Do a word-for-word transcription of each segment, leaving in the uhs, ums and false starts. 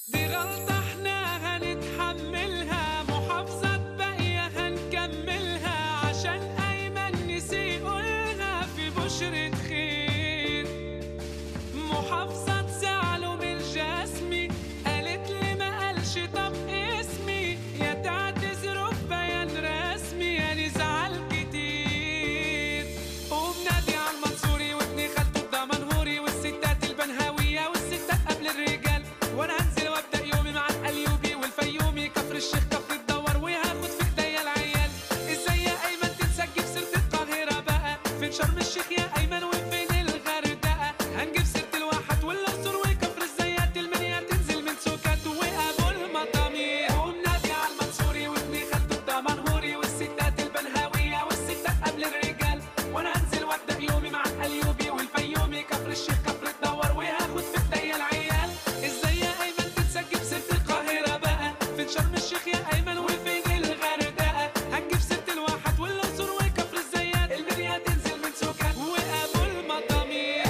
دي غلطة احنا هنتحملها، محافظات باقية هنكملها، عشان أيمن نسي يقولها في بشرة خير. محافظات زعلوا من الجسمي، قالت لي ما قالش طب اسمي، يا تعتذروا ببيان رسمي يا نزعل كتير. وبنادي على المنصوري وابن خالته الدمنهوري، والستات البنهاوية والستات قبل الرجال، وانا هنزل وابدا يومي مع القليوبي والفيومي، كفر الشيخ كفر الدوار، وهاخد في ايديا العيال. ازاي يا ايمن تنسجي في سيره القاهره بقى؟ فين شرم الشيخ يا ايمن وفين الغردقه؟ هنجيب سيره الواحات والاقصر وكفر الزيات، المنيا تنزل من سوكات وابو المطامير. ومنادي على المنصوري وابن خالته الدمنهوري، والستات البنهاويه والستات قبل الرجال، وانا هنزل وابدا يومي مع القليوبي والفيومي، كفر الشيخ كفر الدوار، وهاخد في ايديا العيال. ازاي يا ايمن تنسجي في سيره القاهره بقى؟ فين شرم الشيخ يا ايمن وفين الغردقه؟ هنجيب سيره الواحات والاقصر وكفر الزيات، المنيا تنزل من سوكات وابو المطامير.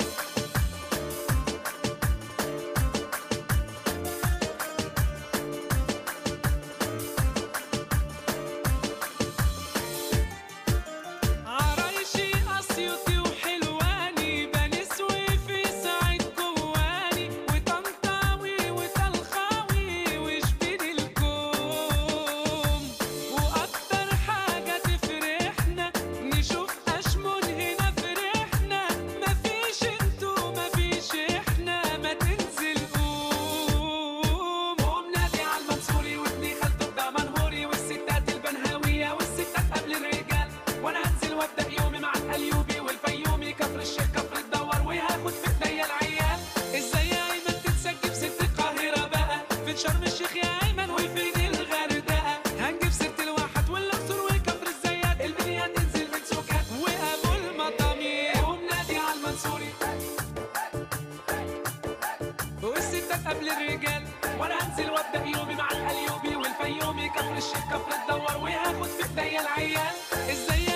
عرايشي اسيوطي وحلواني، بني سويفي سعيد جواني، وطنطاوي وطلخاوي وشبين الكوم. واكتر حاجه تفرحنا نشوف اشمون هنا فرحنا، مفيش انتو مفيش احنا، ما تنزل قوم. وبنادي على المنصوري وابن خالته الدمنهوري، والستات البنهاويه والستات قبل الرجال، وانا هنزل وابدا يومي مع القليوبي والفيومي، كفر الشيخ كفر الدوار، وهاخد في ايديا العيال. ازاي يا ايمن تنسجي في سيره القاهره بقى؟ فين شرم الشيخ يا ايمن وفين الغردقه؟ هنجيب سيره الواحات والاقصر وكفر الزيات، المنيا تنزل من سوكات وابو المطامير. وبنادي على المنصوري والستات قبل الرجال، وانا هنزل وابدا يومي مع القليوبي والفيومي، كفر الشيخ كفر الدوار، وهاخد في ايديا العيال. ازاي